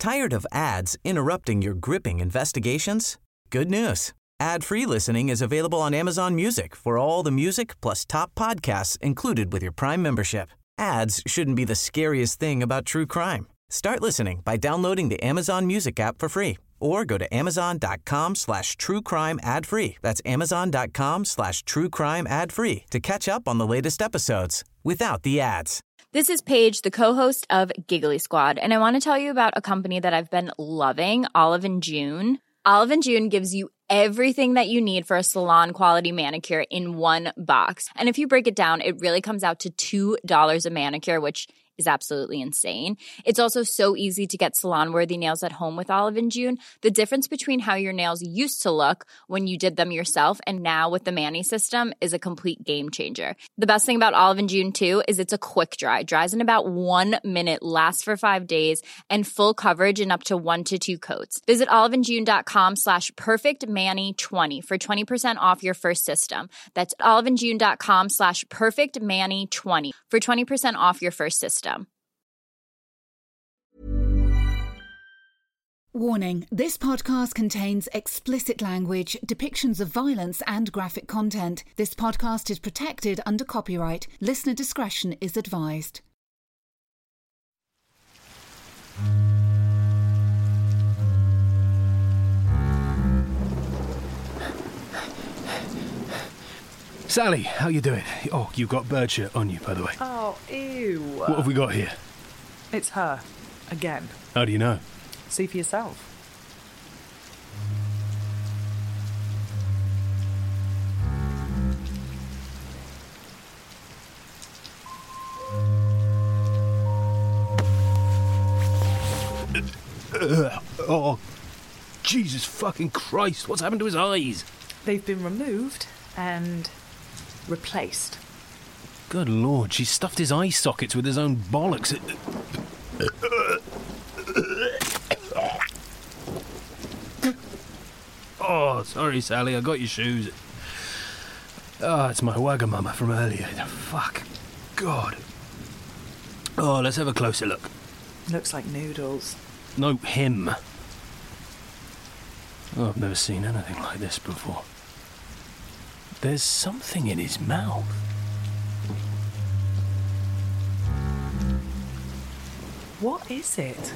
Tired of ads interrupting your gripping investigations? Good news. Ad-free listening is available on Amazon Music for all the music plus top podcasts included with your Prime membership. Ads shouldn't be the scariest thing about true crime. Start listening by downloading the Amazon Music app for free or go to amazon.com/truecrime ad-free. That's amazon.com/truecrime ad-free to catch up on the latest episodes without the ads. This is Paige, the co-host of Giggly Squad, and I want to tell you about a company that I've been loving, Olive & June. Olive & June gives you everything that you need for a salon-quality manicure in one box. And if you break it down, it really comes out to $2 a manicure, which is absolutely insane. It's also so easy to get salon-worthy nails at home with Olive & June. The difference between how your nails used to look when you did them yourself and now with the Mani system is a complete game changer. The best thing about Olive & June, too, is it's a quick dry. Dries in about 1 minute, lasts for 5 days, and full coverage in up to 1 to 2 coats. Visit oliveandjune.com/perfectmani20 for 20% off your first system. That's oliveandjune.com/perfectmani20 for 20% off your first system. Warning, this podcast contains explicit language, depictions of violence and graphic content. This podcast is protected under copyright. Listener discretion is advised. Sally, how you doing? Oh, you've got bird shit on you, by the way. Oh, ew. What have we got here? It's her. Again. How do you know? See for yourself. Oh, Jesus fucking Christ, what's happened to his eyes? They've been removed and replaced. Good Lord, she stuffed his eye sockets with his own bollocks. Oh, sorry, Sally, I got your shoes. Oh, it's my Wagamama from earlier. Fuck. God. Oh, let's have a closer look. Looks like noodles. No, him. Oh, I've never seen anything like this before. There's something in his mouth. What is it?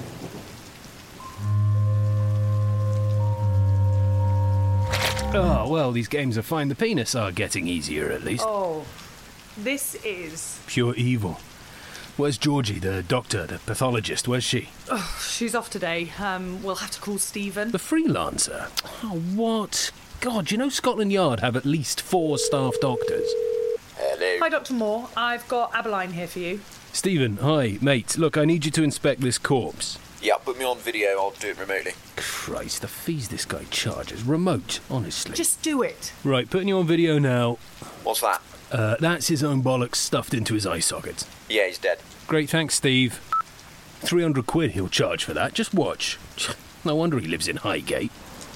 Oh, well, these games of Find the Penis are getting easier, at least. Oh, this is... Pure evil. Where's Georgie, the doctor, the pathologist? Where's she? Oh, she's off today. We'll have to call Stephen. The freelancer? Oh, what? God, you know Scotland Yard have at least 4 staff doctors. Hello. Hi, Dr. Moore. I've got Abeline here for you. Stephen, hi, mate. Look, I need you to inspect this corpse. Yeah, put me on video, I'll do it remotely. Christ, the fees this guy charges. Remote, honestly. Just do it. Right, putting you on video now. What's that? That's his own bollocks stuffed into his eye sockets. Yeah, he's dead. Great, thanks, Steve. 300 quid he'll charge for that. Just watch. No wonder he lives in Highgate.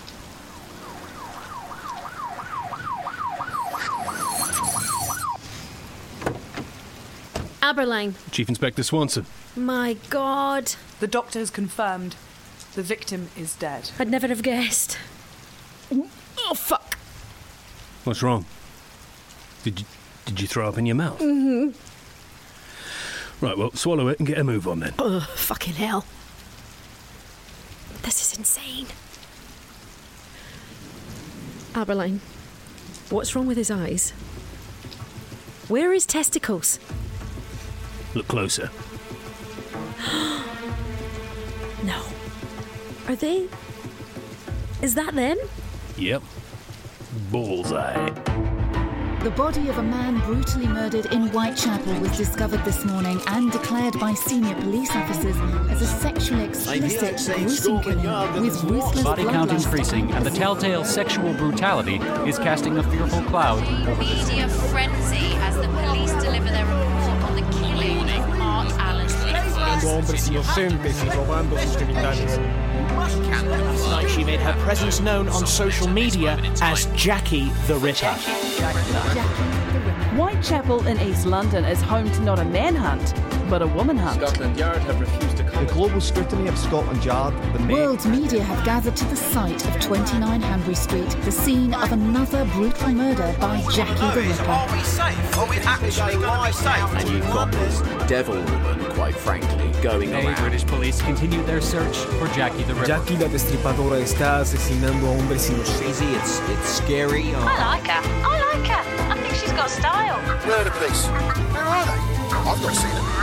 Aberline. Chief Inspector Swanson. My God. The doctor has confirmed the victim is dead. I'd never have guessed. Oh, fuck. What's wrong? Did you throw up in your mouth? Mm-hmm. Right, well, swallow it and get a move on then. Oh, fucking hell. This is insane. Aberline, what's wrong with his eyes? Where are his testicles? Look closer. No. Are they... Is that them? Yep. Bullseye. The body of a man brutally murdered in Whitechapel was discovered this morning and declared by senior police officers as a sexually explicit gruesome killing with ruthless body count bloodlust. increasing, and the telltale sexual brutality is casting a fearful cloud over the city. Media frenzy as the police deliver their report on the killing of Art Allen. Last night she made her presence known on social media as Jackie the Ripper. Whitechapel in East London is home to not a man hunt, but a woman hunt. Scotland Yard have refused to The global scrutiny of Scotland Yard, the World media have gathered to the site of 29 Hanbury Street, the scene of another brutal murder by Jackie the Ripper. Are we safe? Are we actually going to be safe? And you've got this devil woman, quite frankly, going around. British police continued their search for Jackie the Ripper. Jackie la Destripadora está asesinando a hombres inocentes. It's scary. I like her. I think she's got style. Where are the police? Where are they? I've not seen them.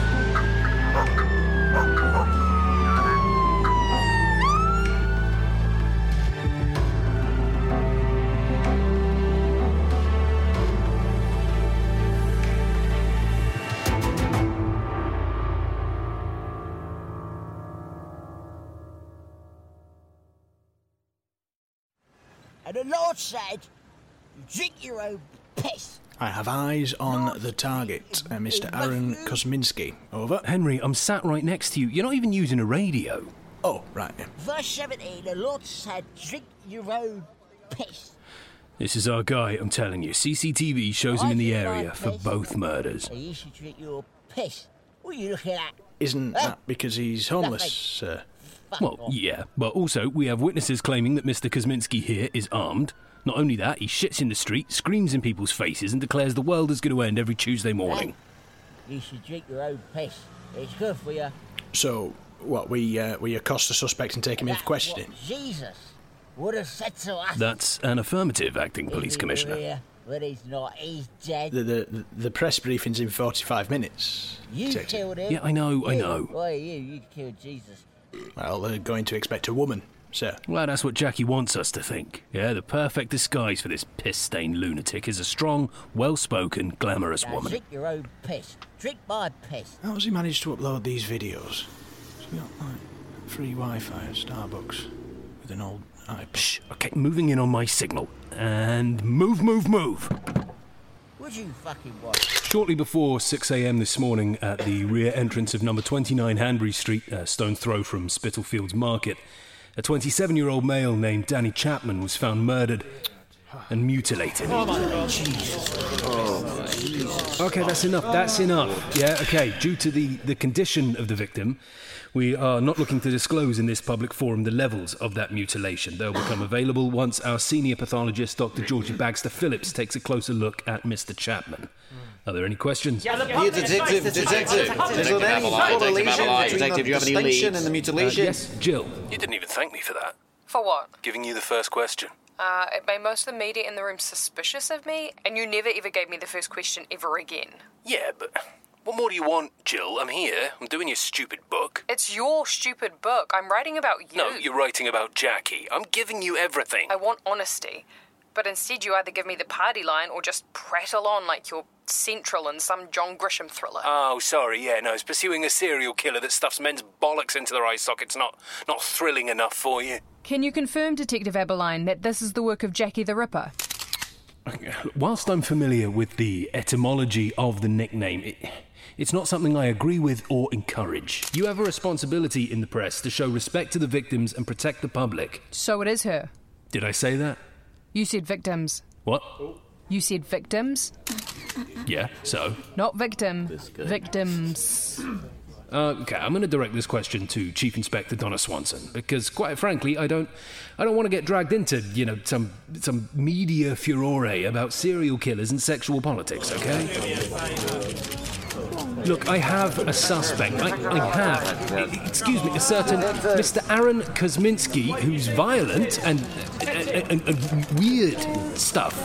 And the Lord said, drink your own piss. I have eyes on the target, Mr. Aaron Kosminski. Over. Henry, I'm sat right next to you. You're not even using a radio. Oh, right. Yeah. Verse 17, the Lord said, drink your own piss. This is our guy, I'm telling you. CCTV shows him in the area for both murders. You should drink your piss. What are you looking at? Isn't that because he's homeless, sir? Well, yeah, but also we have witnesses claiming that Mr. Kosminski here is armed. Not only that, he shits in the street, screams in people's faces and declares the world is going to end every Tuesday morning. You should drink your own piss. It's good for you. So, what, we accost the suspect and take him in for questioning? Jesus would have said to us. That's an affirmative, Acting Police Commissioner. Here, but he's not. He's dead. The press briefing's in 45 minutes. You killed him. Yeah, I know. Why you killed Jesus. Well, they're going to expect a woman, sir. Well, that's what Jackie wants us to think. Yeah, the perfect disguise for this piss-stained lunatic is a strong, well-spoken, glamorous woman. Drink your own piss. Drink my piss. How has he managed to upload these videos? He's got, like, free Wi-Fi at Starbucks with an old iPod. Shh, okay, moving in on my signal. And move. Would you fucking watch? Shortly before 6 a.m. this morning at the rear entrance of number 29 Hanbury Street, a stone's throw from Spitalfields Market, a 27-year-old male named Danny Chapman was found murdered and mutilated. Oh, my God. Jesus. Okay, that's enough. Yeah, okay. Due to the condition of the victim, we are not looking to disclose in this public forum the levels of that mutilation. They'll become available once our senior pathologist, Dr. Georgie Bagster Phillips, takes a closer look at Mr. Chapman. Are there any questions? You detective. Is there any correlation between the distinction and the mutilation? Yes, Jill. You didn't even thank me for that. For what? Giving you the first question. It made most of the media in the room suspicious of me, and you never ever gave me the first question ever again. Yeah, but what more do you want, Jill? I'm here. I'm doing your stupid book. It's your stupid book. I'm writing about you. No, you're writing about Jackie. I'm giving you everything. I want honesty. But instead you either give me the party line or just prattle on like you're central in some John Grisham thriller. Oh, sorry, yeah, no, it's pursuing a serial killer that stuffs men's bollocks into their eye sockets not thrilling enough for you. Can you confirm, Detective Aberline, that this is the work of Jackie the Ripper? Whilst I'm familiar with the etymology of the nickname, it's not something I agree with or encourage. You have a responsibility in the press to show respect to the victims and protect the public. So it is her. Did I say that? You said victims. What? You said victims? Yeah, so? Not victim. Victims. Okay, I'm going to direct this question to Chief Inspector Donna Swanson, because, quite frankly, I don't want to get dragged into, some media furore about serial killers and sexual politics, okay? Look, I have a suspect. I have, excuse me, a certain Mr. Aaron Kosminski, who's violent and weird stuff.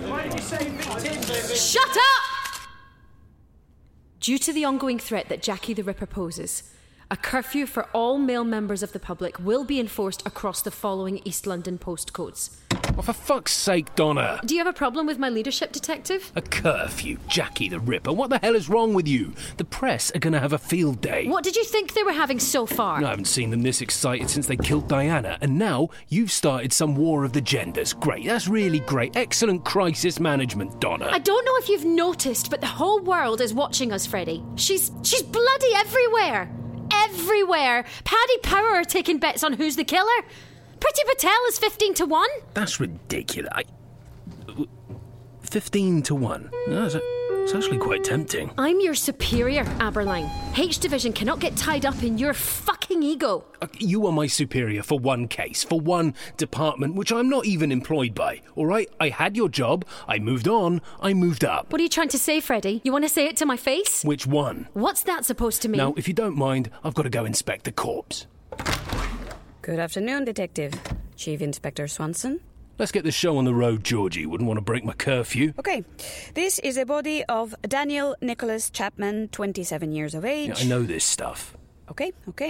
Shut up! Due to the ongoing threat that Jackie the Ripper poses, a curfew for all male members of the public will be enforced across the following East London postcodes. Oh, for fuck's sake, Donna. Do you have a problem with my leadership, Detective? A curfew, Jackie the Ripper. What the hell is wrong with you? The press are going to have a field day. What did you think they were having so far? I haven't seen them this excited since they killed Diana, and now you've started some war of the genders. Great, that's really great. Excellent crisis management, Donna. I don't know if you've noticed, but the whole world is watching us, Freddie. She's bloody everywhere. Everywhere. Paddy Power are taking bets on who's the killer. Priti Patel is 15-1. That's ridiculous. 15-1. No, It's actually quite tempting. I'm your superior, Aberline. H Division cannot get tied up in your fucking ego. You are my superior for one case, for one department, which I'm not even employed by, all right? I had your job, I moved on, I moved up. What are you trying to say, Freddie? You want to say it to my face? Which one? What's that supposed to mean? Now, if you don't mind, I've got to go inspect the corpse. Good afternoon, Detective. Chief Inspector Swanson. Let's get this show on the road, Georgie. Wouldn't want to break my curfew. Okay. This is a body of Daniel Nicholas Chapman, 27 years of age. Yeah, I know this stuff. Okay.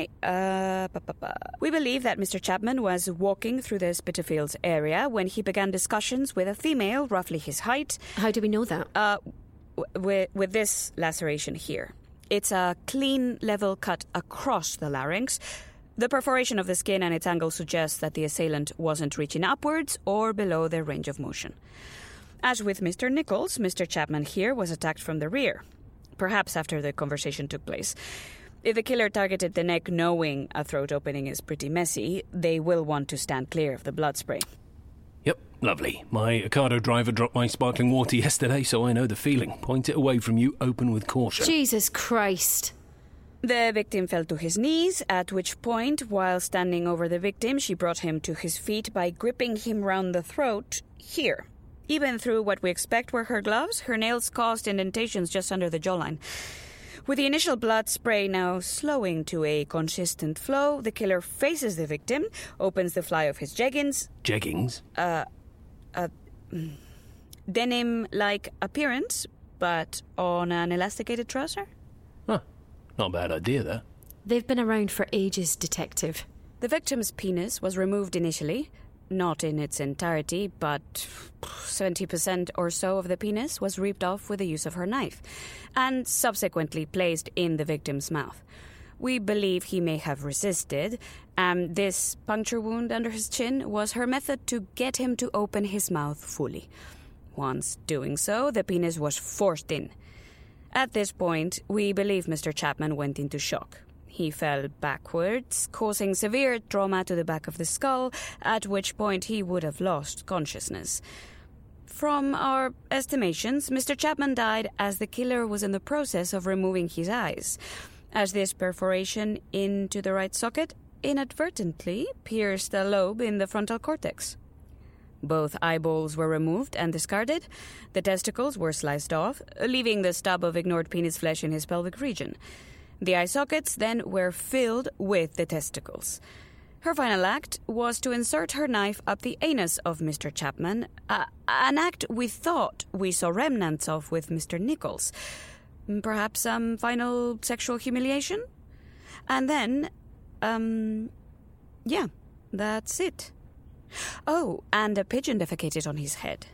We believe that Mr. Chapman was walking through the Spitalfields area when he began discussions with a female roughly his height. How do we know that? With this laceration here. It's a clean, level cut across the larynx. The perforation of the skin and its angle suggests that the assailant wasn't reaching upwards or below their range of motion. As with Mr. Nichols, Mr. Chapman here was attacked from the rear, perhaps after the conversation took place. If the killer targeted the neck knowing a throat opening is pretty messy, they will want to stand clear of the blood spray. Yep, lovely. My Ocado driver dropped my sparkling water yesterday, so I know the feeling. Point it away from you, open with caution. Jesus Christ. The victim fell to his knees, at which point, while standing over the victim, she brought him to his feet by gripping him round the throat here. Even through what we expect were her gloves, her nails caused indentations just under the jawline. With the initial blood spray now slowing to a consistent flow, the killer faces the victim, opens the fly of his jeggings. Jeggings? Denim-like appearance, but on an elasticated trouser. Huh. Not a bad idea, though. They've been around for ages, Detective. The victim's penis was removed initially. Not in its entirety, but 70% or so of the penis was ripped off with the use of her knife, and subsequently placed in the victim's mouth. We believe he may have resisted, and this puncture wound under his chin was her method to get him to open his mouth fully. Once doing so, the penis was forced in. At this point, we believe Mr. Chapman went into shock. He fell backwards, causing severe trauma to the back of the skull, at which point he would have lost consciousness. From our estimations, Mr. Chapman died as the killer was in the process of removing his eyes, as this perforation into the right socket inadvertently pierced a lobe in the frontal cortex. Both eyeballs were removed and discarded. The testicles were sliced off, leaving the stub of ignored penis flesh in his pelvic region. The eye sockets then were filled with the testicles. Her final act was to insert her knife up the anus of Mr. Chapman, an act we thought we saw remnants of with Mr. Nichols. Perhaps some final sexual humiliation? And then, yeah, that's it. Oh, and a pigeon defecated on his head.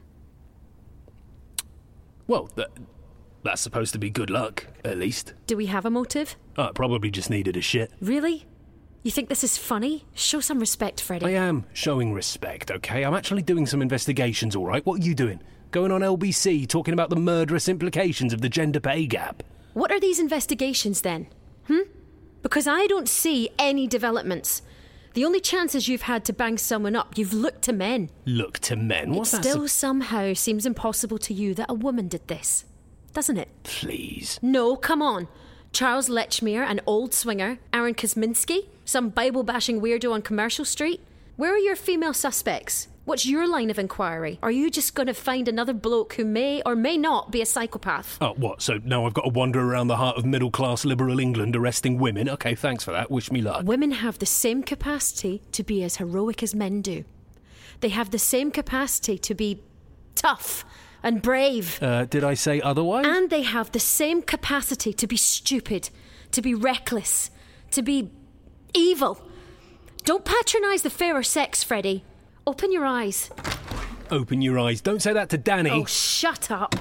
Well, that's supposed to be good luck, at least. Do we have a motive? Oh, it probably just needed a shit. Really? You think this is funny? Show some respect, Freddie. I am showing respect, okay? I'm actually doing some investigations, all right? What are you doing? Going on LBC, talking about the murderous implications of the gender pay gap. What are these investigations, then? Because I don't see any developments. The only chances you've had to bang someone up, you've looked to men. Look to men? What's that? It still somehow seems impossible to you that a woman did this, doesn't it? Please. No, come on. Charles Lechmere, an old swinger. Aaron Kosminski, some Bible-bashing weirdo on Commercial Street. Where are your female suspects? What's your line of inquiry? Are you just going to find another bloke who may or may not be a psychopath? Oh, what? So now I've got to wander around the heart of middle-class liberal England arresting women? OK, thanks for that. Wish me luck. Women have the same capacity to be as heroic as men do. They have the same capacity to be tough and brave. Did I say otherwise? And they have the same capacity to be stupid, to be reckless, to be evil. Don't patronise the fairer sex, Freddie. Open your eyes. Open your eyes. Don't say that to Danny. Oh, shut up.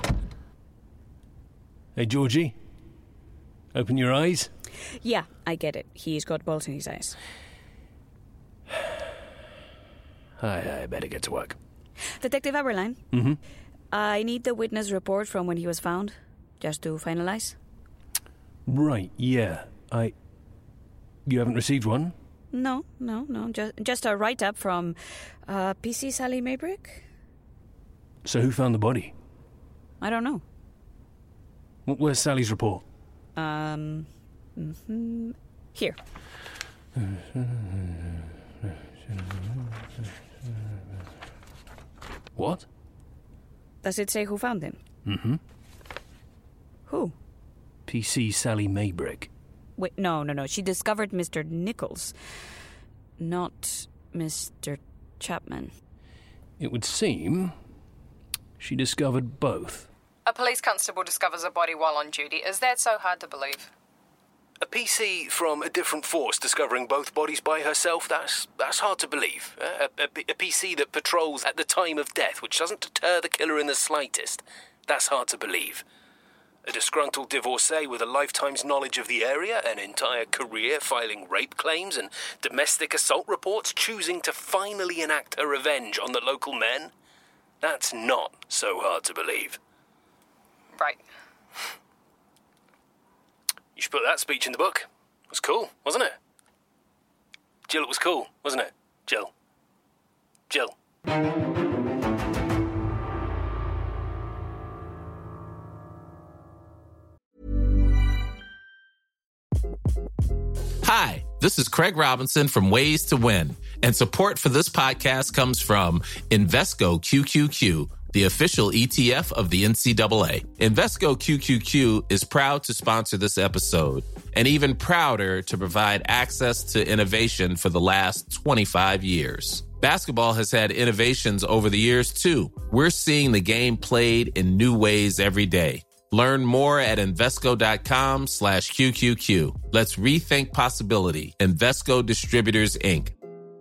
Hey, Georgie. Open your eyes. Yeah, I get it. He's got balls in his eyes. I better get to work. Detective Aberline? Mm-hmm. I need the witness report from when he was found, just to finalise. Right, yeah. You haven't received one? No. Just a write-up from PC Sally Maybrick. So who found the body? I don't know. Where's Sally's report? Here. What? Does it say who found him? Mm-hmm. Who? PC Sally Maybrick. Wait, no. She discovered Mr. Nichols, not Mr. Chapman. It would seem she discovered both. A police constable discovers a body while on duty. Is that so hard to believe? A PC from a different force discovering both bodies by herself, that's hard to believe. A PC that patrols at the time of death, which doesn't deter the killer in the slightest, that's hard to believe. A disgruntled divorcee with a lifetime's knowledge of the area, an entire career filing rape claims and domestic assault reports, choosing to finally enact her revenge on the local men, that's not so hard to believe. Right. You should put that speech in the book. It was cool, wasn't it? Jill, it was cool, wasn't it? Jill. Hi, this is Craig Robinson from Ways to Win, and support for this podcast comes from Invesco QQQ, the official ETF of the NCAA. Invesco QQQ is proud to sponsor this episode, and even prouder to provide access to innovation for the last 25 years. Basketball has had innovations over the years, too. We're seeing the game played in new ways every day. Learn more at Invesco.com/QQQ. Let's rethink possibility. Invesco Distributors, Inc.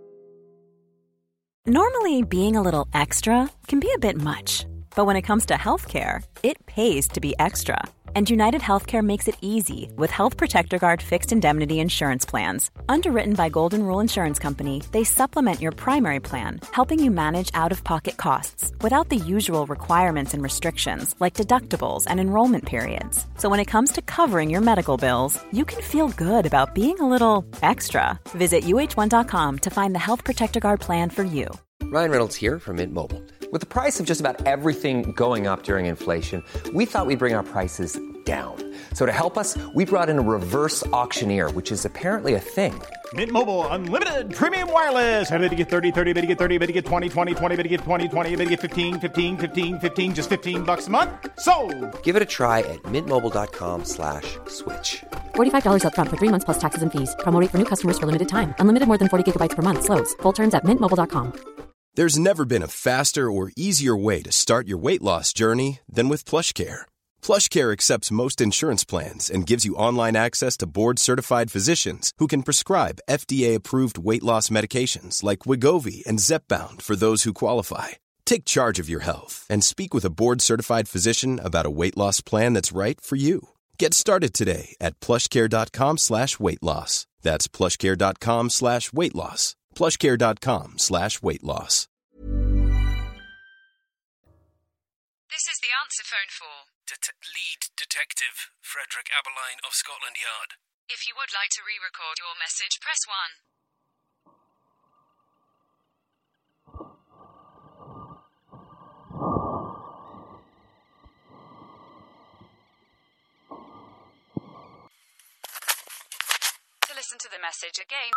Normally, being a little extra can be a bit much. But when it comes to healthcare, it pays to be extra. And United Healthcare makes it easy with Health Protector Guard fixed indemnity insurance plans. Underwritten by Golden Rule Insurance Company, they supplement your primary plan, helping you manage out-of-pocket costs without the usual requirements and restrictions like deductibles and enrollment periods. So when it comes to covering your medical bills, you can feel good about being a little extra. Visit UH1.com to find the Health Protector Guard plan for you. Ryan Reynolds here from Mint Mobile. With the price of just about everything going up during inflation, we thought we'd bring our prices down. So to help us, we brought in a reverse auctioneer, which is apparently a thing. Mint Mobile Unlimited Premium Wireless. How to get 30, 30, how to get 30, how to get 20, 20, 20, how to get 20, 20, how to get 15, 15, 15, 15, just $15 a month? Sold! Give it a try at mintmobile.com/switch. $45 up front for 3 months plus taxes and fees. Promo rate for new customers for limited time. Unlimited more than 40 gigabytes per month. Slows full terms at mintmobile.com. There's never been a faster or easier way to start your weight loss journey than with PlushCare. PlushCare accepts most insurance plans and gives you online access to board-certified physicians who can prescribe FDA-approved weight loss medications like Wegovy and Zepbound for those who qualify. Take charge of your health and speak with a board-certified physician about a weight loss plan that's right for you. Get started today at plushcare.com/weight loss. That's plushcare.com/weight loss. plushcare.com/weight loss. This is the answer phone for Lead Detective Frederick Aberline of Scotland Yard. If you would like to re-record your message, press 1. To listen to the message again.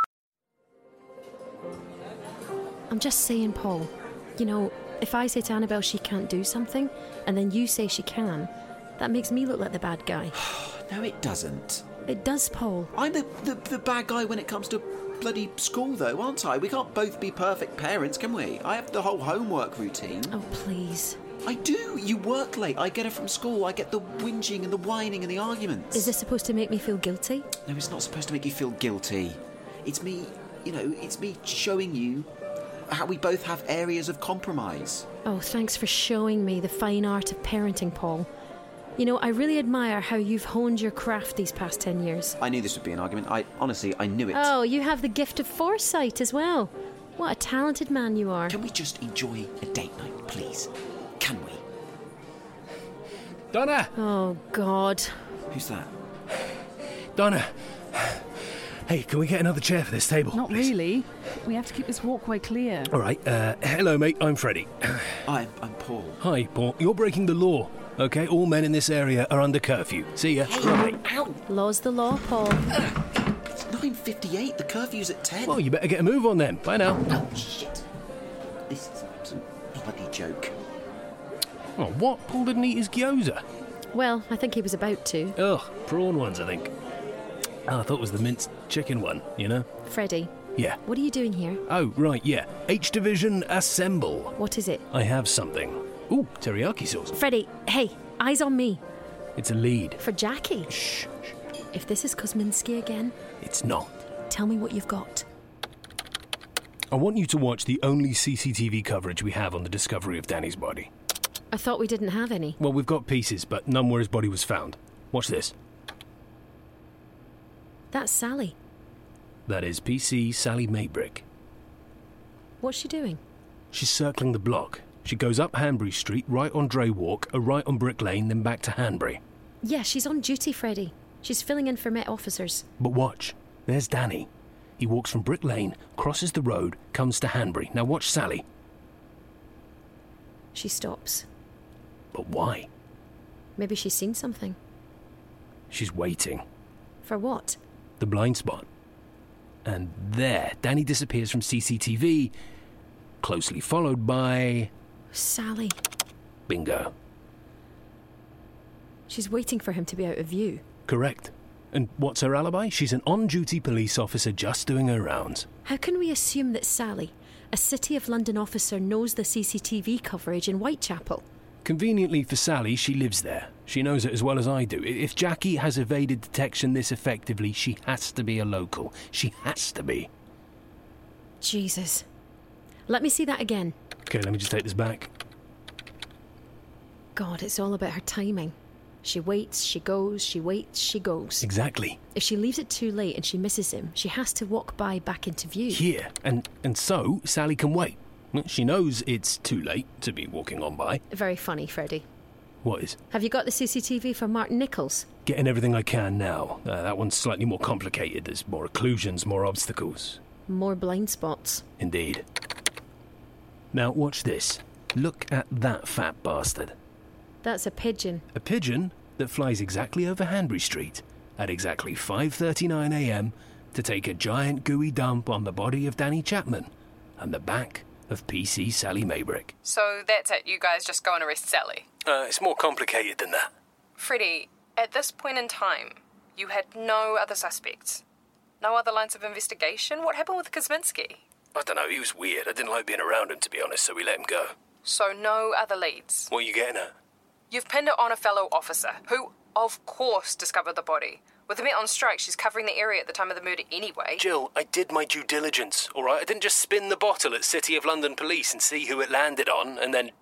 I'm just saying, Paul, you know, if I say to Annabelle she can't do something, and then you say she can, that makes me look like the bad guy. No, it doesn't. It does, Paul. I'm the bad guy when it comes to bloody school, though, aren't I? We can't both be perfect parents, can we? I have the whole homework routine. Oh, please. I do. You work late. I get it from school. I get the whinging and the whining and the arguments. Is this supposed to make me feel guilty? No, it's not supposed to make you feel guilty. It's me, it's me showing you how we both have areas of compromise. Oh, thanks for showing me the fine art of parenting, Paul. You know, I really admire how you've honed your craft these past 10 years. I knew this would be an argument. I knew it. Oh, you have the gift of foresight as well. What a talented man you are. Can we just enjoy a date night, please? Can we? Donna! Oh, God. Who's that? Donna! Hey, can we get another chair for this table? Not please? really. We have to keep this walkway clear. All right. Hello, mate. I'm Freddie. I'm Paul. Hi, Paul. You're breaking the law. Okay, all men in this area are under curfew. See ya. Hey, ow! Law's the law, Paul. It's 9:58. The curfew's at 10. Well, you better get a move on then. Bye now. Oh, shit. This is an absolute bloody joke. Oh, what? Paul didn't eat his gyoza. Well, I think he was about to. Ugh, prawn ones, I think. Oh, I thought it was the minced chicken one, you know? Freddie. Yeah. What are you doing here? Oh, right, yeah. H Division, assemble. What is it? I have something. Ooh, teriyaki sauce. Freddie, hey, eyes on me. It's a lead. For Jackie? Shh. If this is Kosminski again... It's not. Tell me what you've got. I want you to watch the only CCTV coverage we have on the discovery of Danny's body. I thought we didn't have any. Well, we've got pieces, but none where his body was found. Watch this. That's Sally. That is PC Sally Maybrick. What's she doing? She's circling the block. She goes up Hanbury Street, right on Dray Walk, a right on Brick Lane, then back to Hanbury. Yeah, she's on duty, Freddie. She's filling in for Met officers. But watch. There's Danny. He walks from Brick Lane, crosses the road, comes to Hanbury. Now watch Sally. She stops. But why? Maybe she's seen something. She's waiting. For what? The blind spot. And there, Danny disappears from CCTV, closely followed by... Sally. Bingo. She's waiting for him to be out of view. Correct. And what's her alibi? She's an on-duty police officer just doing her rounds. How can we assume that Sally, a City of London officer, knows the CCTV coverage in Whitechapel? Conveniently for Sally, she lives there. She knows it as well as I do. If Jackie has evaded detection this effectively, she has to be a local. She has to be. Jesus. Let me see that again. Okay, let me just take this back. God, it's all about her timing. She waits, she goes, she waits, she goes. Exactly. If she leaves it too late and she misses him, she has to walk by back into view. Here. And so Sally can wait. She knows it's too late to be walking on by. Very funny, Freddie. What is? Have you got the CCTV for Martin Nichols? Getting everything I can now. That one's slightly more complicated. There's more occlusions, more obstacles. More blind spots. Indeed. Now, watch this. Look at that fat bastard. That's a pigeon. A pigeon that flies exactly over Hanbury Street at exactly 5:39 a.m. to take a giant gooey dump on the body of Danny Chapman and the back of PC Sally Maybrick. So that's it, you guys just go and arrest Sally? It's more complicated than that. Freddie, at this point in time, you had no other suspects? No other lines of investigation? What happened with Kosminski? I don't know, he was weird. I didn't like being around him, to be honest, so we let him go. So no other leads? What are you getting at? You've pinned it on a fellow officer, who, of course, discovered the body. With the Met on strike, she's covering the area at the time of the murder anyway. Jill, I did my due diligence, all right? I didn't just spin the bottle at City of London Police and see who it landed on and then,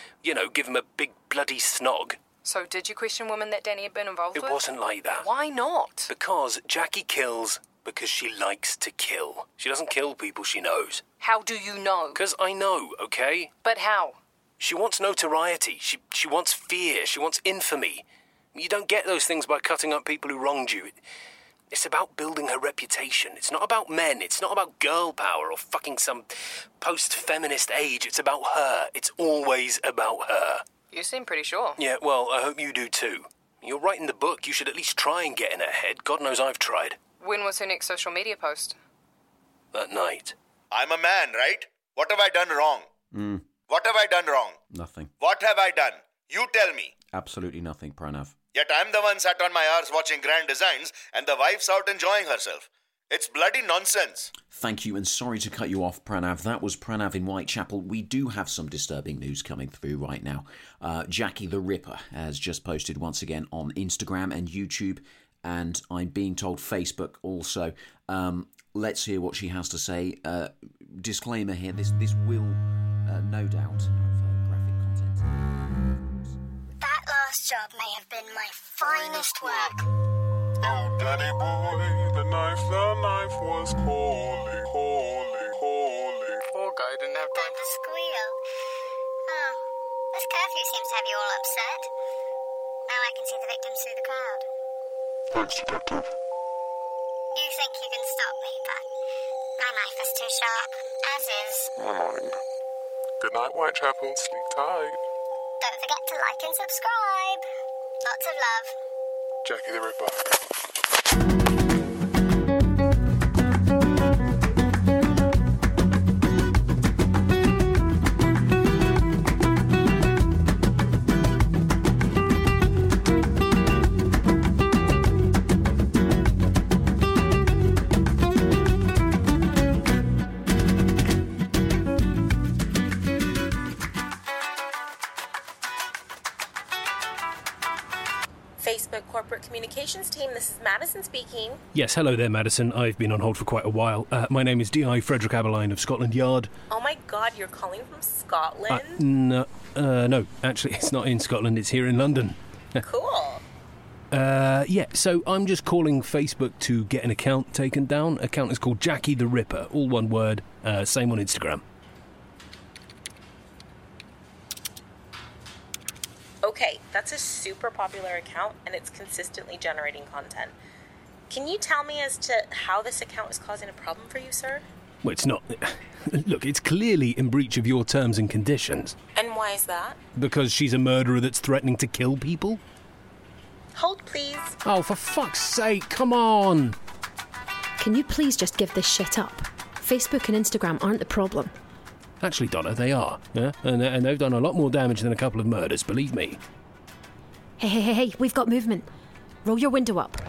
give him a big bloody snog. So did you question women that Danny had been involved with? It wasn't like that. Why not? Because Jackie kills because she likes to kill. She doesn't kill people she knows. How do you know? Because I know, okay? But how? She wants notoriety. She wants fear. She wants infamy. You don't get those things by cutting up people who wronged you. It's about building her reputation. It's not about men. It's not about girl power or fucking some post-feminist age. It's about her. It's always about her. You seem pretty sure. Yeah, well, I hope you do too. You're writing the book. You should at least try and get in her head. God knows I've tried. When was her next social media post? That night. I'm a man, right? What have I done wrong? What have I done wrong? Nothing. What have I done? You tell me. Absolutely nothing, Pranav. Yet I'm the one sat on my arse watching Grand Designs and the wife's out enjoying herself. It's bloody nonsense. Thank you, and sorry to cut you off, Pranav. That was Pranav in Whitechapel. We do have some disturbing news coming through right now. Jackie the Ripper has just posted once again on Instagram and YouTube, and I'm being told Facebook also. Let's hear what she has to say. Disclaimer here, this will no doubt have graphic content. That last job may have been my finest work. Oh, Daddy boy, the knife was calling. Poor guy didn't have time to squeal. Oh, this curfew seems to have you all upset. Now I can see the victims through the crowd. Thanks, Detective. You think you can stop me, but my knife is too sharp, as is my mind. Good night, Whitechapel. Sleep tight. Don't forget to like and subscribe. Lots of love. Jackie the Ripper. Facebook Corporate Communications Team, this is Madison speaking. Yes, hello there, Madison. I've been on hold for quite a while. My name is D.I. Frederick Aberline of Scotland Yard. Oh my god, you're calling from Scotland? No, actually, it's not in Scotland, it's here in London. Cool. So I'm just calling Facebook to get an account taken down. Account is called Jackie the Ripper, all one word, same on Instagram. Okay, that's a super popular account and it's consistently generating content. Can you tell me as to how this account is causing a problem for you, sir? Well, it's not. Look, it's clearly in breach of your terms and conditions. And why is that? Because she's a murderer that's threatening to kill people? Hold, please. Oh, for fuck's sake, come on! Can you please just give this shit up? Facebook and Instagram aren't the problem. Actually, Donna, they are, yeah? And they've done a lot more damage than a couple of murders, believe me. Hey, we've got movement. Roll your window up.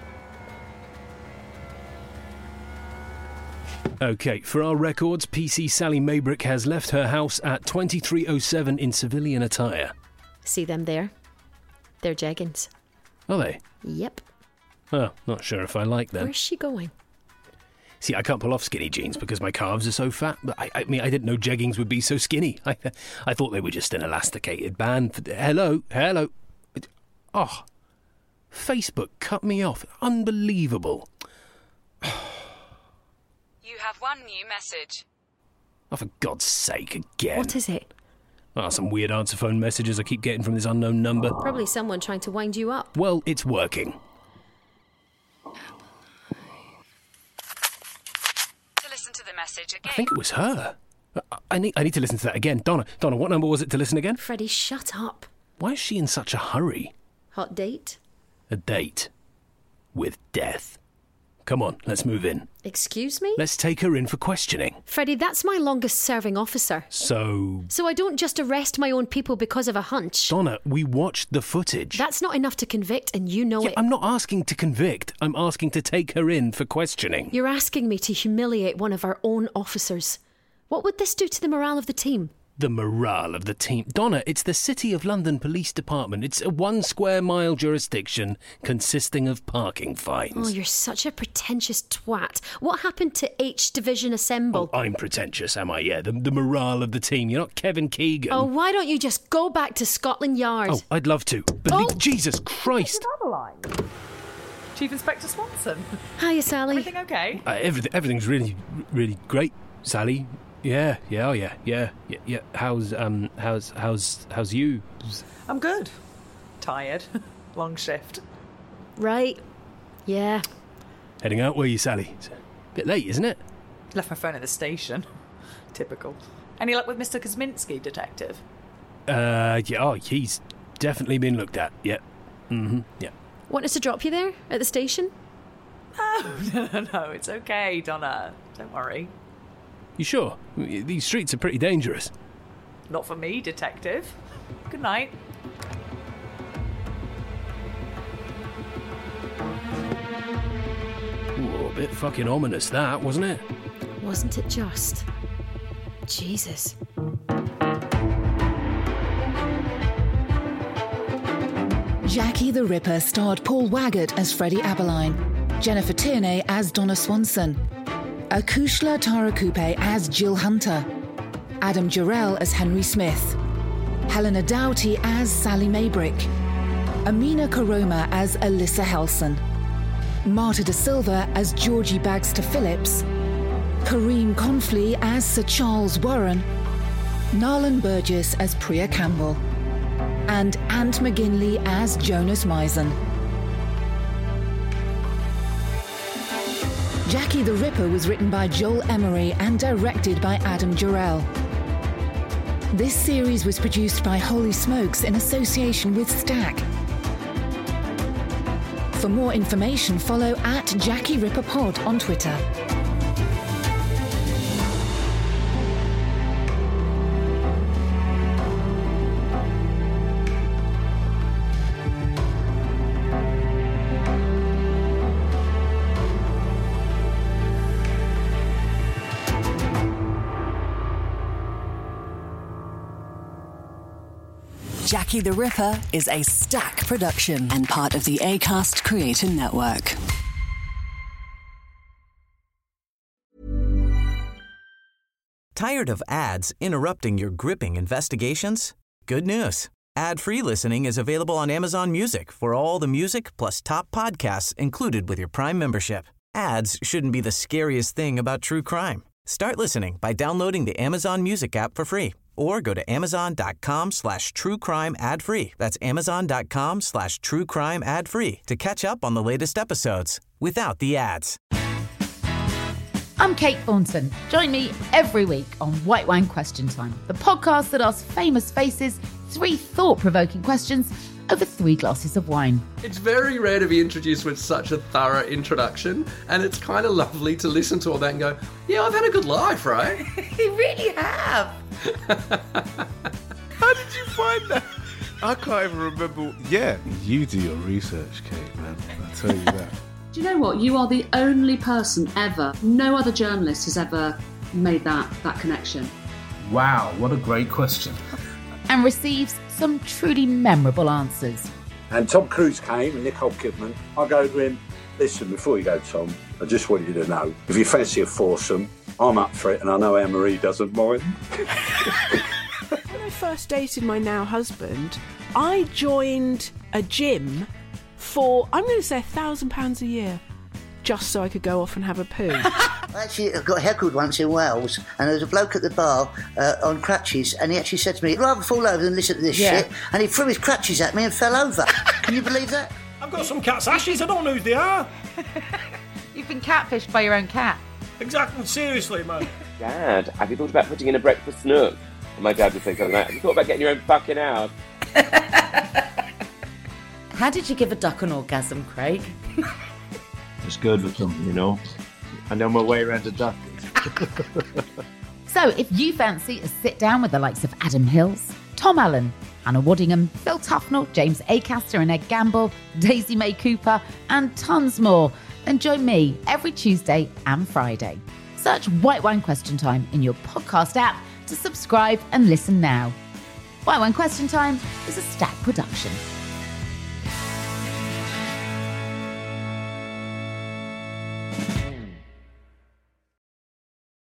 OK, for our records, PC Sally Maybrick has left her house at 2307 in civilian attire. See them there? They're jeggings. Are they? Yep. Oh, not sure if I like them. Where's she going? See, I can't pull off skinny jeans because my calves are so fat, but I mean, I didn't know jeggings would be so skinny. I thought they were just an elasticated band. Hello. Oh, Facebook cut me off. Unbelievable. You have one new message. Oh, for God's sake, again. What is it? Oh, some weird answer phone messages I keep getting from this unknown number. Probably someone trying to wind you up. Well, it's working. Message again. I think it was her. I need to listen to that again. Donna, what number was it to listen again? Freddie, shut up. Why is she in such a hurry? Hot date? A date. With death. Come on, let's move in. Excuse me? Let's take her in for questioning. Freddie, that's my longest serving officer. So I don't just arrest my own people because of a hunch. Donna, we watched the footage. That's not enough to convict, and you know it. I'm not asking to convict. I'm asking to take her in for questioning. You're asking me to humiliate one of our own officers. What would this do to the morale of the team? The morale of the team. Donna, it's the City of London Police Department. It's a 1 square mile jurisdiction consisting of parking fines. Oh, you're such a pretentious twat. What happened to H Division Assemble? Oh, I'm pretentious, am I? Yeah, the morale of the team. You're not Kevin Keegan. Oh, why don't you just go back to Scotland Yard? Oh, I'd love to. Jesus Christ. Chief Inspector Swanson. Hiya, Sally. Everything okay? Everything's really, really great, Sally. Yeah. How's you? I'm good. Tired. Long shift. Right. Yeah. Heading out, were you, Sally? It's a bit late, isn't it? Left my phone at the station. Typical. Any luck with Mr. Kosminski, detective? He's definitely been looked at. Yeah. Yeah. Want us to drop you there at the station? Oh, no, it's okay, Donna. Don't worry. You sure? These streets are pretty dangerous. Not for me, detective. Good night. Ooh, a bit fucking ominous, that, wasn't it? Wasn't it just? Jesus. Jackie the Ripper starred Paul Waggett as Freddie Aberline, Jennifer Tierney as Donna Swanson, Akushla Tarakupe as Jill Hunter, Adam Jarrell as Henry Smith, Helena Doughty as Sally Maybrick, Amina Karoma as Alyssa Helson, Marta Da Silva as Georgie Bagster Phillips, Kareem Confley as Sir Charles Warren, Narlan Burgess as Priya Campbell, and Ant McGinley as Jonas Misen. Jackie the Ripper was written by Joel Emery and directed by Adam Jarrell. This series was produced by Holy Smokes in association with Stack. For more information, follow @JackieRipperPod on Twitter. Jackie the Ripper is a Stack production and part of the Acast Creator Network. Tired of ads interrupting your gripping investigations? Good news. Ad-free listening is available on Amazon Music for all the music plus top podcasts included with your Prime membership. Ads shouldn't be the scariest thing about true crime. Start listening by downloading the Amazon Music app for free or go to amazon.com/truecrime ad-free. That's amazon.com/truecrime ad-free to catch up on the latest episodes without the ads. I'm Kate Thornton. Join me every week on White Wine Question Time, the podcast that asks famous faces 3 thought-provoking questions over 3 glasses of wine. It's very rare to be introduced with such a thorough introduction, and it's kind of lovely to listen to all that and go, yeah, I've had a good life, right? You really have. How did you find that? I can't even remember. Yeah, you do your research, Kate, man. I tell you that. Do you know what? You are the only person ever, no other journalist has ever made that connection. Wow, what a great question. And receives some truly memorable answers. And Tom Cruise came and Nicole Kidman. I go to him, listen, before you go, Tom, I just want you to know, if you fancy a foursome, I'm up for it, and I know Anne-Marie doesn't mind. When I first dated my now husband, I joined a gym for, I'm going to say £1,000 a year, just so I could go off and have a poo. I actually got heckled once in Wales, and there was a bloke at the bar on crutches, and he actually said to me, I'd rather fall over than listen to this shit, and he threw his crutches at me and fell over. Can you believe that? I've got some cat's ashes, I don't know who they are. You've been catfished by your own cat. Exactly, seriously, man. Dad, have you thought about putting in a breakfast nook? And my dad would say something like, have you thought about getting your own fucking house? How did you give a duck an orgasm, Craig? It's good with them, you know. I know my way around a duck. So, if you fancy a sit-down with the likes of Adam Hills, Tom Allen, Anna Waddingham, Phil Tufnell, James Acaster and Ed Gamble, Daisy May Cooper, and tons more, then join me every Tuesday and Friday. Search White Wine Question Time in your podcast app to subscribe and listen now. White Wine Question Time is a Stack production.